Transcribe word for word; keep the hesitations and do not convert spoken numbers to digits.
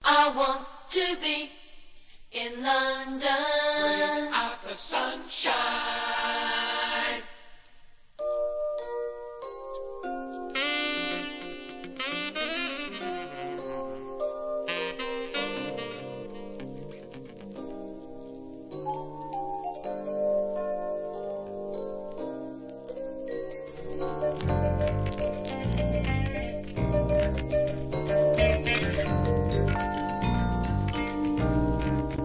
I want to be in London. Bring out the sunshine.